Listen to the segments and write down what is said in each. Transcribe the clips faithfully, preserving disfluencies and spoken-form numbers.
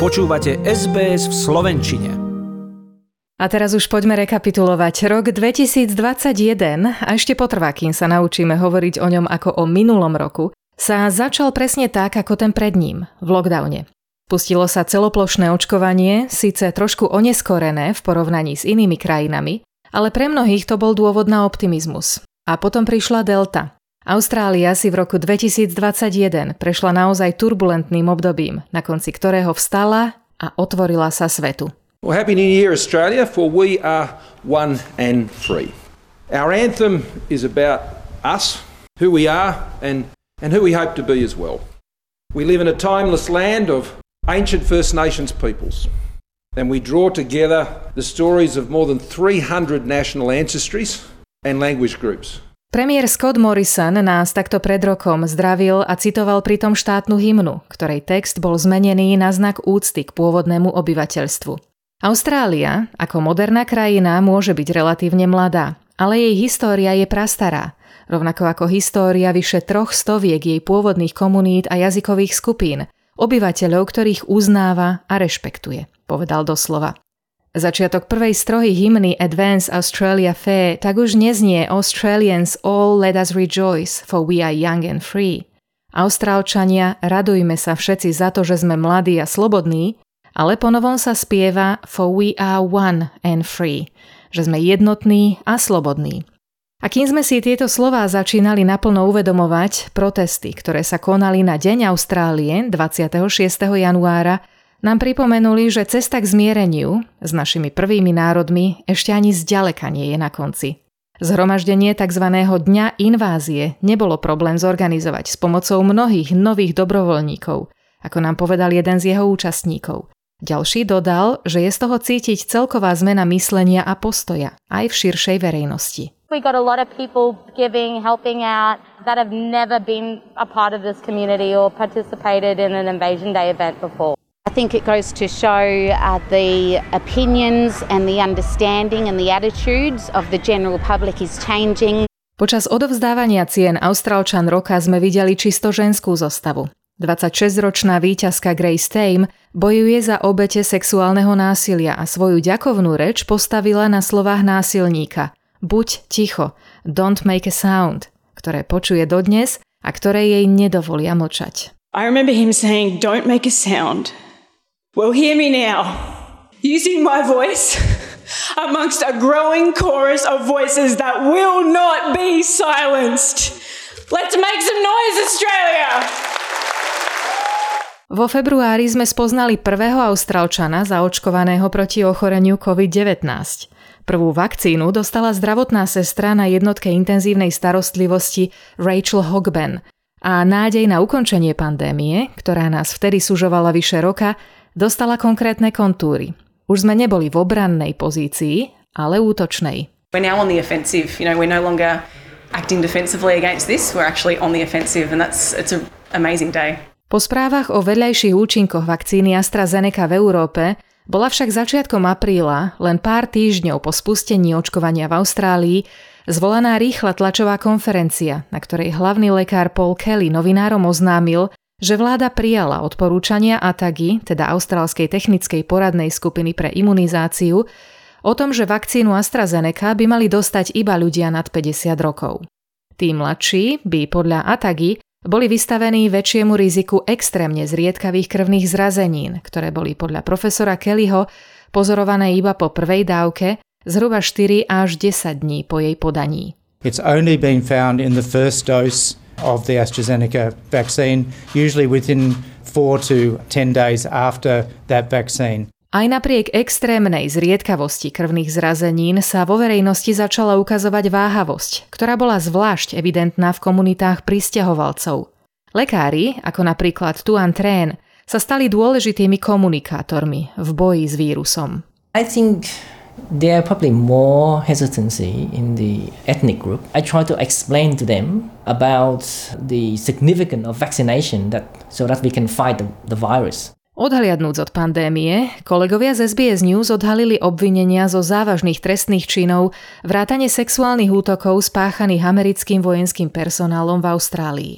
Počúvate es bé es v slovenčine. A teraz už poďme rekapitulovať. Rok dvetisícdvadsaťjeden, a ešte potrvá, kým sa naučíme hovoriť o ňom ako o minulom roku, sa začal presne tak, ako ten pred ním, v lockdowne. Pustilo sa celoplošné očkovanie, síce trošku oneskorené v porovnaní s inými krajinami, ale pre mnohých to bol dôvod na optimizmus. A potom prišla Delta. Austrália si v roku dvetisícdvadsaťjeden prešla naozaj turbulentným obdobím, na konci ktorého vstala a otvorila sa svetu. Well, Happy New Year, Australia, for we are one and free. Our anthem is about us, who we are, and, and who we hope to be as well. We live in a timeless land of ancient First Nations peoples, and we draw together the stories of more than three hundred national ancestries and language groups. Premiér Scott Morrison nás takto pred rokom zdravil a citoval pritom štátnu hymnu, ktorej text bol zmenený na znak úcty k pôvodnému obyvateľstvu. Austrália, ako moderná krajina, môže byť relatívne mladá, ale jej história je prastará, rovnako ako história vyše troch stoviek jej pôvodných komunít a jazykových skupín, obyvateľov, ktorých uznáva a rešpektuje, povedal doslova. Začiatok prvej strohy hymny Advance Australia Fair tak už neznie Australians all let us rejoice, for we are young and free. Austrálčania, radujme sa všetci za to, že sme mladí a slobodní, ale ponovom sa spieva for we are one and free, že sme jednotní a slobodní. A kým sme si tieto slová začínali naplno uvedomovať, protesty, ktoré sa konali na Deň Austrálie dvadsiateho šiesteho januára, nám pripomenuli, že cesta k zmiereniu s našimi prvými národmi ešte ani zďaleka nie je na konci. Zhromaždenie tzv. Dňa invázie nebolo problém zorganizovať s pomocou mnohých nových dobrovoľníkov, ako nám povedal jeden z jeho účastníkov. Ďalší dodal, že je z toho cítiť celková zmena myslenia a postoja aj v širšej verejnosti. We got a lot of people giving, helping out that have never been a part of this community or participated in an Invasion Day event before. I think it goes to show uh, the opinions and the understanding and the attitudes of the general public is changing. Počas odovzdávania cien Austrálčan roka sme videli čisto ženskú zostavu. dvadsaťšesťročná víťazka Grace Tame bojuje za obete sexuálneho násilia a svoju ďakovnú reč postavila na slovách násilníka Buď ticho, don't make a sound, ktoré počuje dodnes a ktoré jej nedovolia mlčať. I remember him saying, don't make a sound. Well, hear me now. Using my voice amongst a growing chorus of voices that will not be silenced. Let's make some noise, Australia! Vo februári sme spoznali prvého Austrálčana zaočkovaného proti ochoreniu covid devätnásť. Prvú vakcínu dostala zdravotná sestra na jednotke intenzívnej starostlivosti Rachel Hogben a nádej na ukončenie pandémie, ktorá nás vtedy sužovala vyše roka, dostala konkrétne kontúry. Už sme neboli v obrannej pozícii, ale útočnej. We're now on the offensive. You know, we're no longer acting defensively against this. We're actually on the offensive and that's it's an amazing day. Po správach o vedľajších účinkoch vakcíny AstraZeneca v Európe bola však začiatkom apríla, len pár týždňov po spustení očkovania v Austrálii, zvolaná rýchla tlačová konferencia, na ktorej hlavný lekár Paul Kelly novinárom oznámil, že vláda prijala odporúčania á té á gé, teda Austrálskej technickej poradnej skupiny pre imunizáciu, o tom, že vakcínu AstraZeneca by mali dostať iba ľudia nad päťdesiat rokov. Tí mladší by podľa á té á gé boli vystavení väčšiemu riziku extrémne zriedkavých krvných zrazenín, ktoré boli podľa profesora Kellyho pozorované iba po prvej dávke, zhruba štyri až desať dní po jej podaní. It's only been found in the first dose of the AstraZeneca vaccine, usually within four to ten days after that vaccine. Aj napriek extrémnej zriedkavosti krvných zrazenín sa vo verejnosti začala ukazovať váhavosť, ktorá bola zvlášť evidentná v komunitách prisťahovalcov. Lekári, ako napríklad Tuan Tran, sa stali dôležitými komunikátormi v boji s vírusom. I think there are probably more hesitancy in the ethnic group. I try to explain to them about the significance of vaccination that, so that we can fight the, the virus. Odhliadnúc od pandémie, kolegovia z es bé es News odhalili obvinenia zo závažných trestných činov vrátane sexuálnych útokov spáchaných americkým vojenským personálom v Austrálii.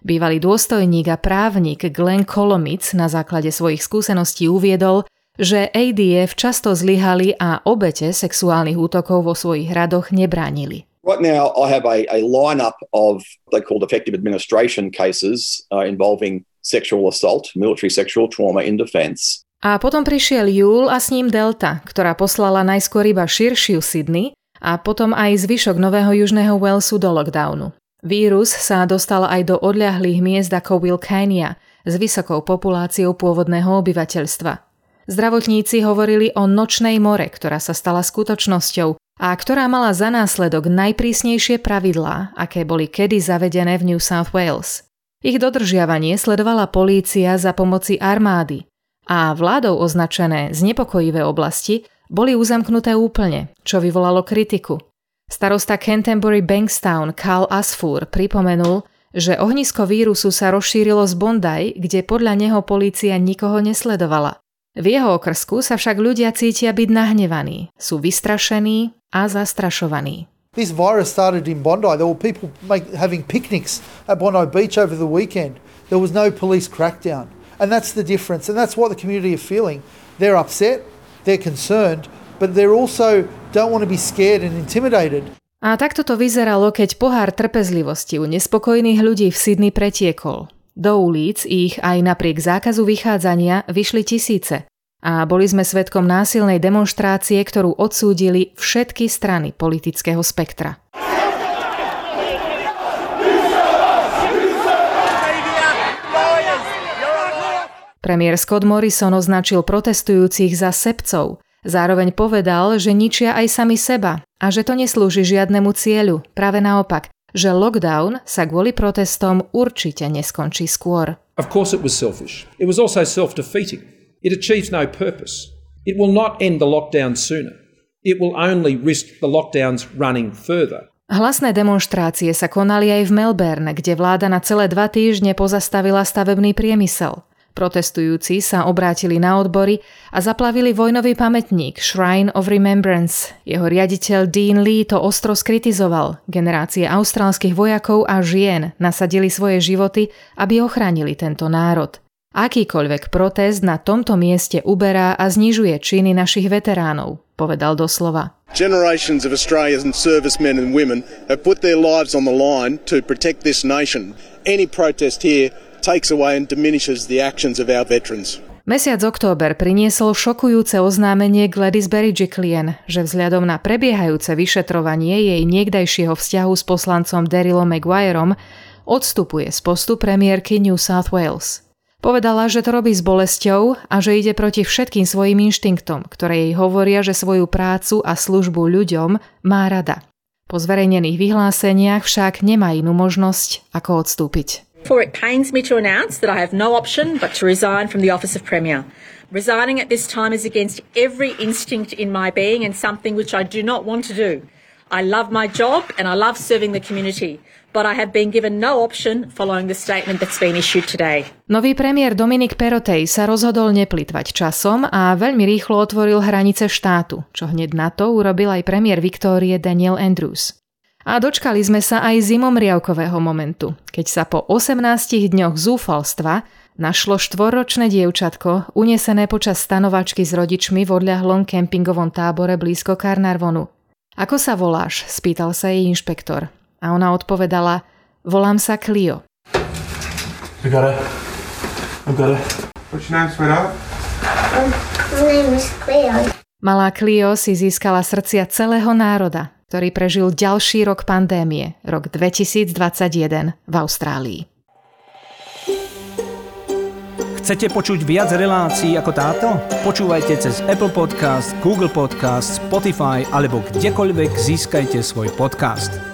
Bývalý dôstojník a právnik Glenn Kolomic na základe svojich skúseností uviedol, že á dé ef často zlyhali a obete sexuálnych útokov vo svojich radoch nebránili. Right now, I have a, a lineup of they called effective administration cases uh, involving sexual assault, military sexual trauma in defence. A potom prišiel júl a s ním Delta, ktorá poslala najskôr iba širšiu Sydney a potom aj zvyšok Nového Južného Walesu do lockdownu. Vírus sa dostal aj do odľahlých miest ako Wilcannia s vysokou populáciou pôvodného obyvateľstva. Zdravotníci hovorili o nočnej more, ktorá sa stala skutočnosťou a ktorá mala za následok najprísnejšie pravidlá, aké boli kedy zavedené v New South Wales. Ich dodržiavanie sledovala polícia za pomoci armády a vládou označené znepokojivé oblasti boli uzamknuté úplne, čo vyvolalo kritiku. Starosta Canterbury Bankstown Carl Asfur pripomenul, že ohnisko vírusu sa rozšírilo z Bondi, kde podľa neho polícia nikoho nesledovala. V jeho okrsku sa však ľudia cítia byť nahnevaní, sú vystrašení a zastrašovaní. This virus started in Bondi. There were people make, having picnics at Bondi Beach over the weekend. There was no police crackdown. And that's the difference. And that's what the community are feeling. They're upset, they're concerned, but they're also don't want to be scared and intimidated. A takto to vyzeralo, keď pohár trpezlivosti u nespokojných ľudí v Sydney pretiekol. Do ulic ich aj napriek zákazu vychádzania vyšli tisíce a boli sme svedkom násilnej demonštrácie, ktorú odsúdili všetky strany politického spektra. Premiér Scott Morrison označil protestujúcich za sebcov, zároveň povedal, že ničia aj sami seba a že to neslúži žiadnemu cieľu, práve naopak, že lockdown sa kvôli protestom určite neskončí skôr. Of course it was selfish. It was also self-defeating. It achieves no purpose. It will not end the lockdown sooner. It will only risk the lockdowns running further. Hlasné demonštrácie sa konali aj v Melbourne, kde vláda na celé dva týždne pozastavila stavebný priemysel. Protestujúci sa obrátili na odbory a zaplavili vojnový pamätník Shrine of Remembrance. Jeho riaditeľ Dean Lee to ostro skritizoval. Generácie austrálskych vojakov a žien nasadili svoje životy, aby ochránili tento národ. Akýkoľvek protest na tomto mieste uberá a znižuje činy našich veteránov, povedal doslova. Generations of Australian servicemen and women have put their lives on the line to protect this nation. Any protest here takes away and diminishes the actions of our veterans. Mesiac október priniesol šokujúce oznámenie Gladys Berejiklian, že vzhľadom na prebiehajúce vyšetrovanie jej niekdajšieho vzťahu s poslancom Darylom Maguireom odstupuje z postu premiérky New South Wales. Povedala, že to robí s bolesťou a že ide proti všetkým svojim inštinktom, ktoré jej hovoria, že svoju prácu a službu ľuďom má rada. Po zverejnených vyhláseniach však nemá inú možnosť, ako odstúpiť. For it pains me to announce that I have no option but to resign from the office of Premier. Resigning at this time is against every instinct in my being and something which I do not want to do. I love my job and I love serving the community, but I have been given no option following the statement that's been issued today. Nový premiér Dominic Perrottet sa rozhodol neplitvať časom a veľmi rýchlo otvoril hranice štátu, čo hneď na to urobil aj premiér Viktórie Daniel Andrews. A dočkali sme sa aj zimomriavkového momentu, keď sa po osemnástich dňoch zúfalstva našlo štvorročné dievčatko unesené počas stanovačky s rodičmi v odľahlom kempingovom tábore blízko Carnarvonu. Ako sa voláš? Spýtal sa jej inšpektor. A ona odpovedala, volám sa Clio. I got it. I got it. What's your name, sweetheart? Um, my name is Clio. Malá Clio si získala srdcia celého národa, ktorý prežil ďalší rok pandémie, rok dvetisícdvadsaťjeden v Austrálii. Chcete počuť viac relácií ako táto? Počúvajte cez Apple Podcast, Google Podcast, Spotify alebo kdekoľvek získajte svoj podcast.